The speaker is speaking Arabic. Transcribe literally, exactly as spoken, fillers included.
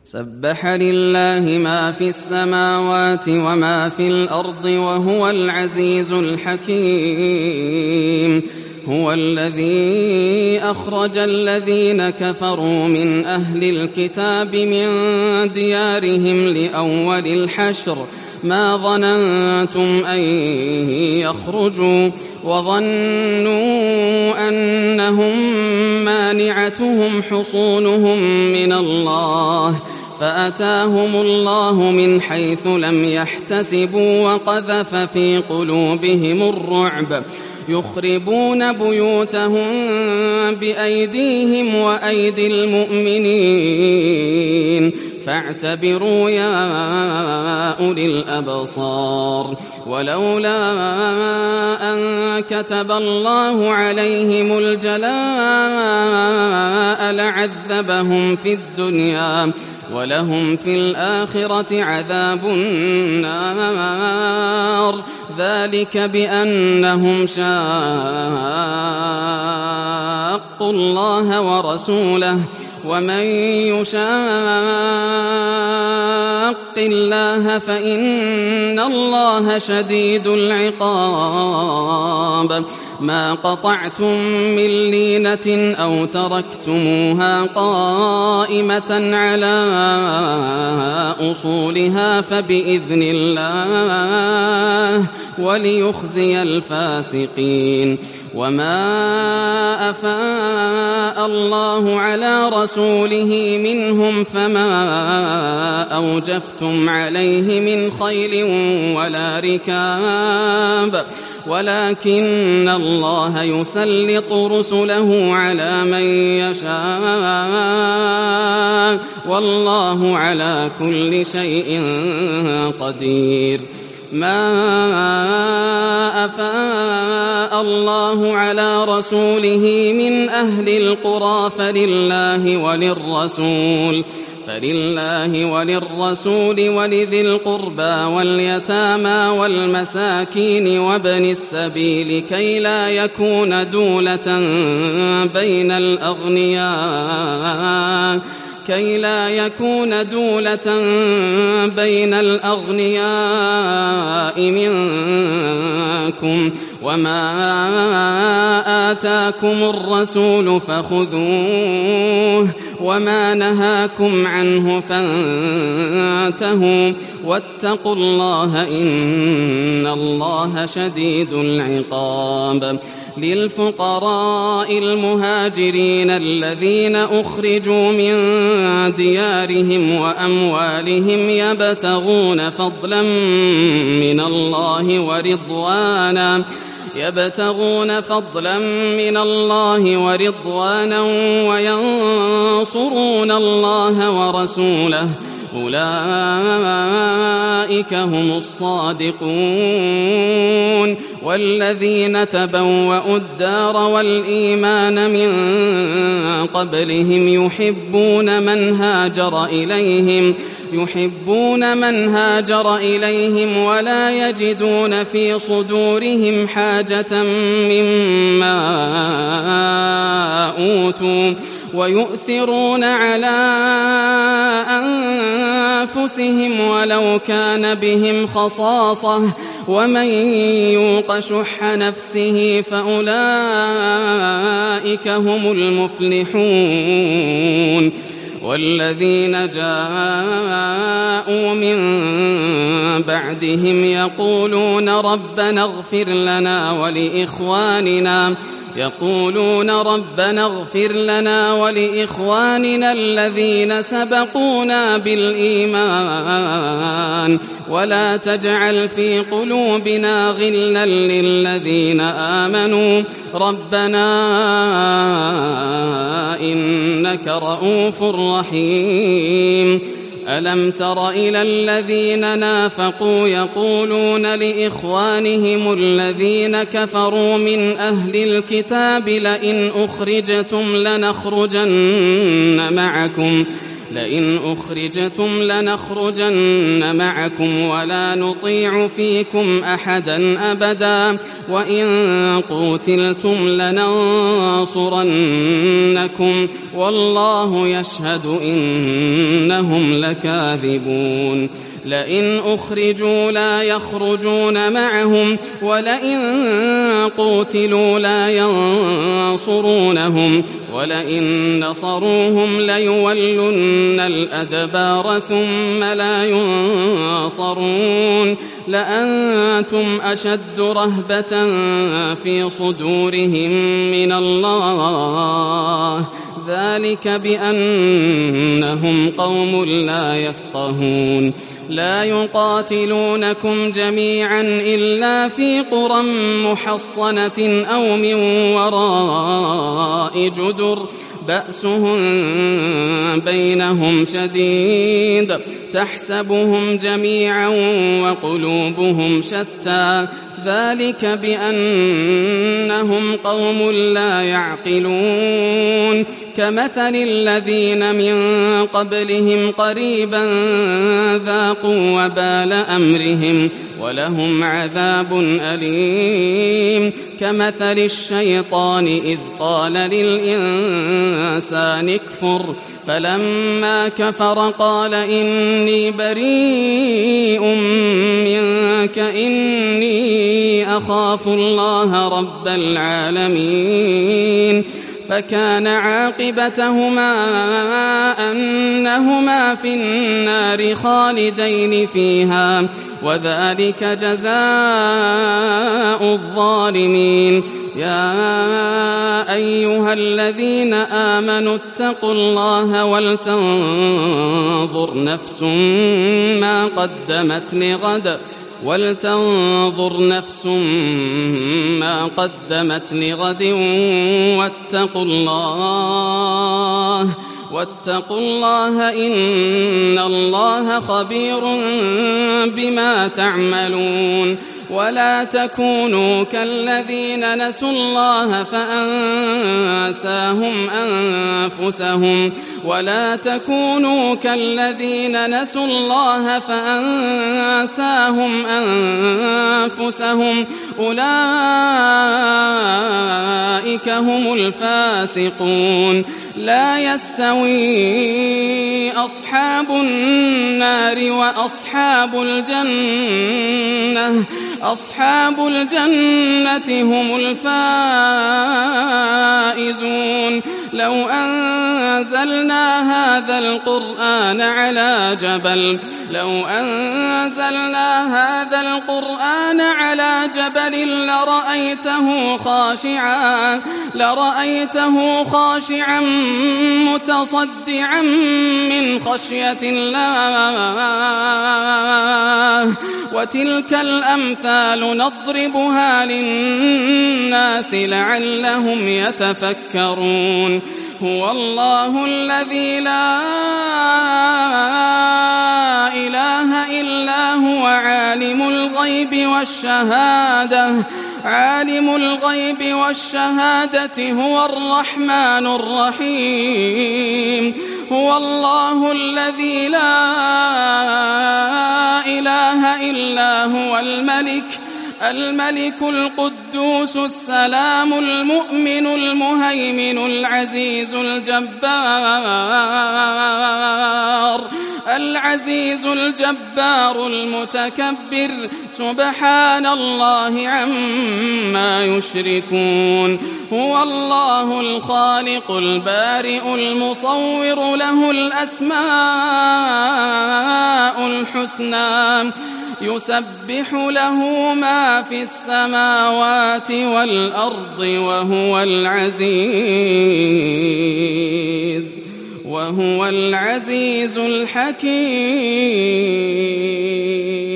سبح لله ما في السماوات وما في الأرض وهو العزيز الحكيم. هو الذي أخرج الذين كفروا من أهل الكتاب من ديارهم لأول الحشر ما ظننتم أن يخرجوا وظنوا أنهم مانعتهم حصونهم من الله فأتاهم الله من حيث لم يحتسبوا وقذف في قلوبهم الرعب يخربون بيوتهم بأيديهم وأيدي المؤمنين فاعتبروا يا أولي الأبصار. ولولا أن كتب الله عليهم الجلاء لعذبهم في الدنيا ولهم في الآخرة عذاب النار ذلك بأنهم شاقوا الله ورسوله ومن يشاق الله فإن الله شديد العقاب. ما قطعتم من لينة أو تركتموها قائمة على أصولها فبإذن الله وليخزي الفاسقين. وما أفاء الله على رسوله منهم فما أوجفتم عليه من خيل ولا ركاب ولكن الله يسلط رسله على من يشاء والله على كل شيء قدير. ما أفاء الله على رسوله من أهل القرى فلله وللرسول فلله وللرسول ولذي القربى واليتامى والمساكين وابن السبيل كي لا يكون دولة بين الأغنياء كي لا يكون دولة بين الأغنياء منكم وما آتاكم الرسول فخذوه وما نهاكم عنه فانتهوا واتقوا الله إن الله شديد العقاب. للفقراء المهاجرين الذين أخرجوا من ديارهم وأموالهم يبتغون فضلا من الله ورضوانا يبتغون فضلا من الله ورضوانا وينصرون الله ورسوله أولئك هم الصادقون. والذين تبوأوا الدار والإيمان من قبلهم يحبون من هاجر إليهم يحبون من هاجر إليهم ولا يجدون في صدورهم حاجة مما أوتوا ويؤثرون على أنفسهم ولو كان بهم خصاصة ومن يوق شح نفسه فأولئك هم المفلحون. والذين جاءوا من بعدهم يقولون ربنا اغفر لنا ولإخواننا يقولون ربنا اغفر لنا ولإخواننا الذين سبقونا بالإيمان ولا تجعل في قلوبنا غلا للذين آمنوا ربنا إنك رؤوف رحيم. ألم تر إلى الذين نافقوا يقولون لإخوانهم الذين كفروا من أهل الكتاب لئن أخرجتم لنخرجن معكم لئن أخرجتم لنخرجن معكم ولا نطيع فيكم أحدا أبدا وإن قوتلتم لننصرنكم والله يشهد إنهم لكاذبون لئن أخرجوا لا يخرجون معهم ولئن قوتلوا لا ينصرونهم ولئن نصروهم ليولن الأدبار ثم لا ينصرون لأنتم أشد رهبة في صدورهم من الله ذلك بأنهم قوم لا يفقهون لا يقاتلونكم جميعا إلا في قرى محصنة أو من وراء جدر بأسهم بينهم شديد تحسبهم جميعا وقلوبهم شتى ذلك بأنهم قوم لا يعقلون كمثل الذين من قبلهم قريبا ذاقوا وبال أمرهم ولهم عذاب أليم كمثل الشيطان إذ قال للإنسان اكفر فلما كفر قال إني بريء منك إني أخاف الله رب العالمين فكان عاقبتهما أنهما في النار خالدين فيها وذلك جزاء الظالمين يا أيها الذين آمنوا اتقوا الله ولتنظر نفس ما قدمت لغد ولتنظر نفس ما قدمت لغد واتقوا الله واتقوا الله إن الله خبير بما تعملون ولا تكونوا كالذين نسوا الله فأنساهم أنفسهم ولا تكونوا كالذين نسوا الله فأنساهم أنفسهم أولئك هم الفاسقون لا يستوي أصحاب النار وأصحاب الجنة أصحاب الجنة هم الفائزون لو أنزلنا هذا القرآن على جبل لو أنزلنا هذا القرآن على جبل لرأيته خاشعا لرأيته خاشعا متصدعا من خشية الله وتلك الأمثال نضربها للناس لعلهم يتفكرون هو الله الذي لا إله إلا هو عالم الغيب والشهادة عالم الغيب والشهادة هو الرحمن الرحيم هو الله الذي لا إله إلا هو الملك الملك القدوس السلام المؤمن المهيمن العزيز الجبار العزيز الجبار المتكبر سبحان الله عما يشركون هو الله الخالق البارئ المصور له الأسماء الحسنى يسبح له ما في السماوات والأرض وهو العزيز وهو العزيز الحكيم.